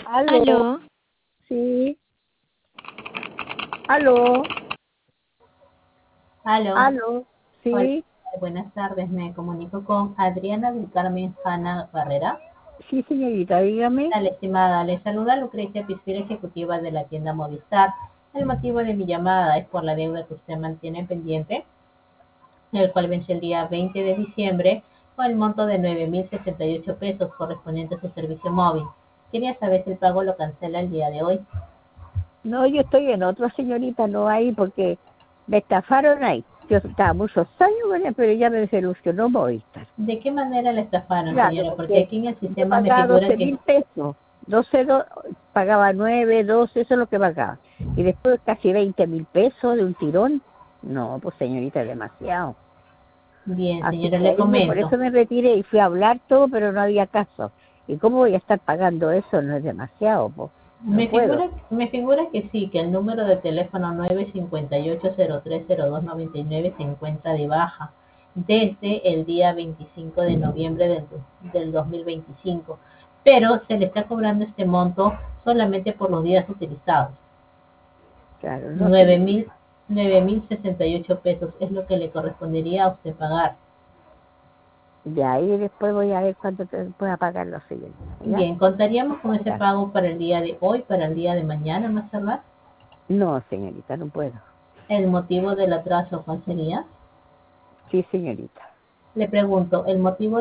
Aló, Aló, sí, aló, Aló, aló, hola, sí, buenas tardes. Me comunico con Adriana del Carmen Hanna Barrera. sí, señorita, dígame. Dale, estimada, le saluda Lucrecia Piscina, ejecutiva de la tienda Movistar. El motivo de mi llamada es por la deuda que usted mantiene pendiente, el cual vence el día 20 de diciembre, con el monto de 9.068 pesos correspondiente a su servicio móvil. Quería saber si el pago lo cancela el día de hoy. No, yo estoy en otra señorita, no hay, porque me estafaron ahí. Yo estaba muchos años con ella, pero ya me desilusionó Movistar. ¿De qué manera le estafaron, Claro, señora? Porque porque aquí en el yo sistema me pagaba figura 12 que mil pesos, 12, pagaba 9, 12, eso es lo que pagaba. Y después casi 20.000 pesos de un tirón. No, pues señorita, es demasiado. bien, Así señora, que le ahí por comento. eso me retiré y fui a hablar todo, pero no había caso. ¿Y cómo voy a estar pagando eso? No es demasiado, pues. No puedo. Me figura que sí, que el número de teléfono 958-030299 se encuentra de baja desde el día 25 de noviembre del 2025, pero se le está cobrando este monto solamente por los días utilizados. Claro, no, Nueve señorita. mil 9.068 pesos es lo que le correspondería a usted pagar. De ahí después voy a ver cuánto pueda pagar la señorita. ¿Ya? Bien, contaríamos con ese Ya. pago para el día de hoy, para el día de mañana más tardar. No, señorita, no puedo. ¿El motivo del atraso cuál sería? Sí, señorita. Le pregunto, ¿el motivo